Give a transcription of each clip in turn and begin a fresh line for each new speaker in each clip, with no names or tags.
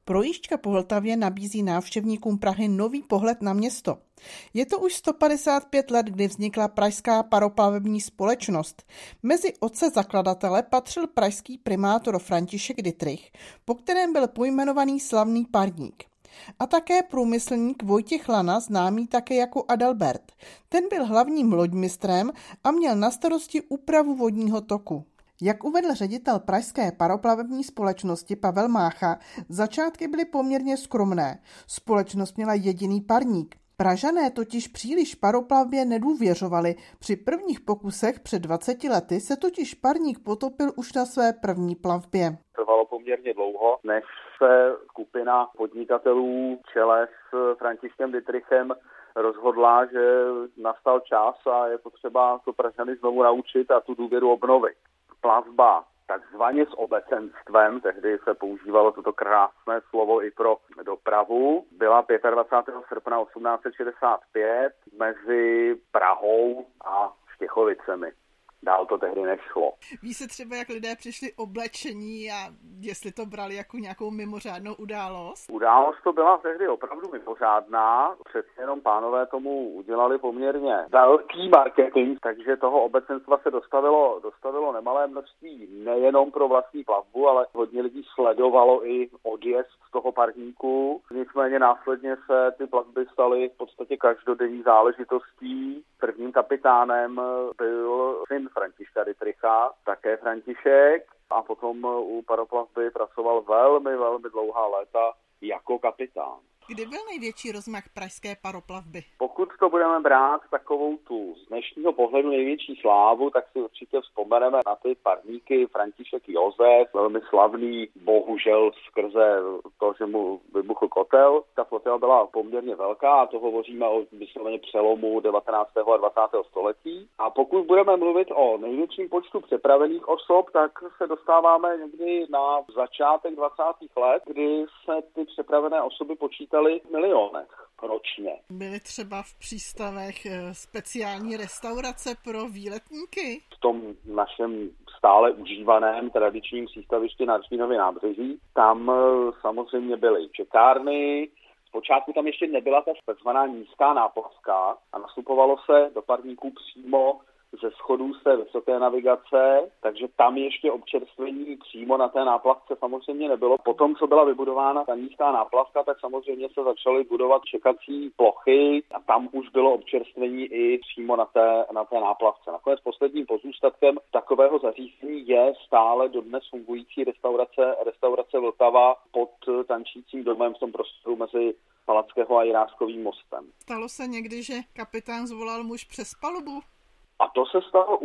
Projížďka po Vltavě nabízí návštěvníkům Prahy nový pohled na město. Je to už 155 let, kdy vznikla Pražská paroplavební společnost. Mezi otce zakladatele patřil pražský primátor František Dittrich, po kterém byl pojmenovaný slavný parník. A také průmyslník Vojtěch Lana, známý také jako Adalbert. Ten byl hlavním loďmistrem a měl na starosti úpravu vodního toku. Jak uvedl ředitel Pražské paroplavební společnosti Pavel Mácha, začátky byly poměrně skromné. Společnost měla jediný parník. Pražané totiž příliš paroplavbě nedůvěřovali. Při prvních pokusech před 20 lety se totiž parník potopil už na své první plavbě.
Trvalo poměrně dlouho, než se skupina podnikatelů v čele s Františkem Dittrichem rozhodla, že nastal čas a je potřeba to Pražany znovu naučit a tu důvěru obnovit. Plavba takzvaně s obecenstvem, tehdy se používalo toto krásné slovo i pro dopravu, byla 25. srpna 1865 mezi Prahou a Štěchovicemi. Dál to tehdy nešlo.
Ví se třeba, jak lidé přišli oblečení a jestli to brali jako nějakou mimořádnou událost?
Událost to byla tehdy opravdu mimořádná. Přece jenom pánové tomu udělali poměrně velký marketing, takže toho obecenstva se dostavilo nemalé množství nejenom pro vlastní plavbu, ale hodně lidí sledovalo i odjezd z toho parníku. Nicméně následně se ty plavby staly v podstatě každodenní záležitostí. Prvním kapitánem byl syn Františka Dittricha, také František, a potom u paroplavby pracoval velmi, velmi dlouhá léta jako kapitán.
Kdy byl největší rozmach pražské paroplavby?
Pokud to budeme brát takovou tu z dnešního pohledu největší slávu, tak si určitě vzpomeneme na ty parníky František Josef, velmi slavný, bohužel skrze to, že mu vybuchl kotel. Ta flotila byla poměrně velká a to hovoříme o vysloveně přelomu 19. a 20. století. A pokud budeme mluvit o největším počtu přepravených osob, tak se dostáváme někdy na začátek 20. let, kdy se ty přepravené osoby počítaly v milionech ročně.
Byly třeba v přístavech speciální restaurace pro výletníky?
V tom našem stále užívaném tradičním přístavišti na Ršínově nábřeží, tam samozřejmě byly čekárny. Zpočátku tam ještě nebyla ta takzvaná nízká náplavka a nastupovalo se do parníků přímo ze schodů z té vysoké navigace, takže tam ještě občerstvení přímo na té náplavce samozřejmě nebylo. Potom, co byla vybudována ta nízká náplavka, tak samozřejmě se začaly budovat čekací plochy a tam už bylo občerstvení i přímo na té náplavce. Nakonec posledním pozůstatkem takového zařízení je stále dodnes fungující restaurace Vltava pod tančícím domem v tom prostoru mezi Palackého a Jiráškovým mostem.
Stalo se někdy, že kapitán zvolal muž přes palubu?
A to se stalo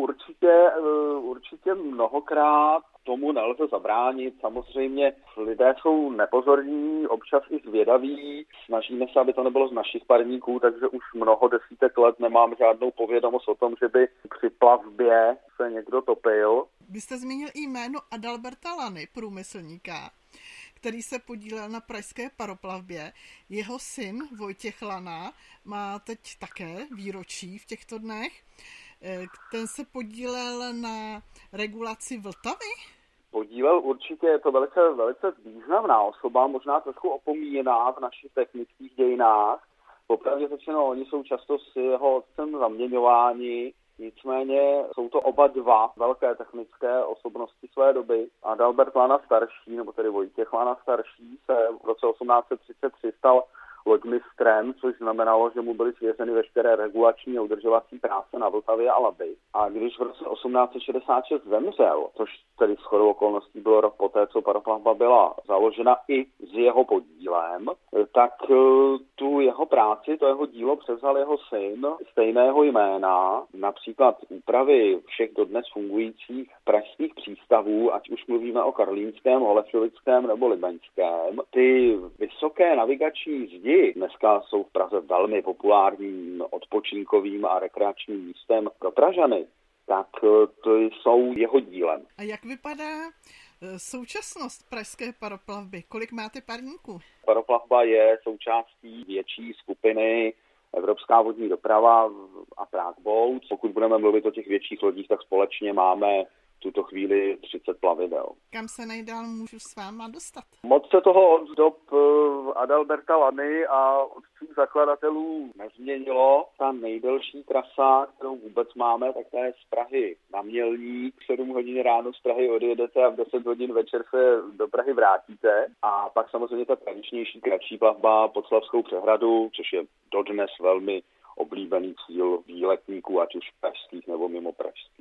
určitě mnohokrát, tomu nelze zabránit. Samozřejmě lidé jsou nepozorní, občas i zvědaví. Snažíme se, aby to nebylo z našich parníků, takže už mnoho desítek let nemám žádnou povědomost o tom, že by při plavbě se někdo topil.
Vy jste zmínil i jméno Adalberta Lany, průmyslníka, který se podílel na pražské paroplavbě. Jeho syn Vojtěch Lana má teď také výročí v těchto dnech. Ten se podílel na regulaci Vltavy?
Podílel určitě, je to velice významná osoba, možná trošku opomíjená v našich technických dějinách. Popravdě řečeno, oni jsou často s jeho otcem zaměňováni, nicméně jsou to oba dva velké technické osobnosti své doby. Adalbert Lana starší, nebo tedy Vojtěch Lana starší, se v roce 1833 stal loďmistrem, což znamenalo, že mu byly svěřeny veškeré regulační a udržovací práce na Vltavě a Labi. A když v roce 1866 zemřel, což tedy shodou okolností bylo rok poté, co paroplavba byla založena i s jeho podílem, tak tu jeho práci, to jeho dílo převzal jeho syn stejného jména, například úpravy všech dodnes fungujících pražských přístavů, ať už mluvíme o Karlínském, Holešovickém nebo Libeňském. Ty vysoké navigační zdi dneska jsou v Praze velmi populárním odpočinkovým a rekreačním místem pro Pražany, tak to jsou jeho dílem.
A jak vypadá současnost pražské paroplavby? Kolik máte parníků?
Paroplavba je součástí větší skupiny Evropská vodní doprava a Prague Boats. Pokud budeme mluvit o těch větších lodích, tak společně máme tuto chvíli 30 plavidel.
Kam se nejdál můžu s váma dostat?
Moc se toho od dob Adalberta Lany a od svých zakladatelů nezměnilo. Ta nejdelší trasa, kterou vůbec máme, tak ta je z Prahy na Mělník. 7 hodin ráno z Prahy odjedete a v 10 hodin večer se do Prahy vrátíte. A pak samozřejmě ta tradičnější kratší plavba pod Slavskou přehradu, což je dodnes velmi oblíbený cíl výletníků, ať už pražských nebo mimo pražských.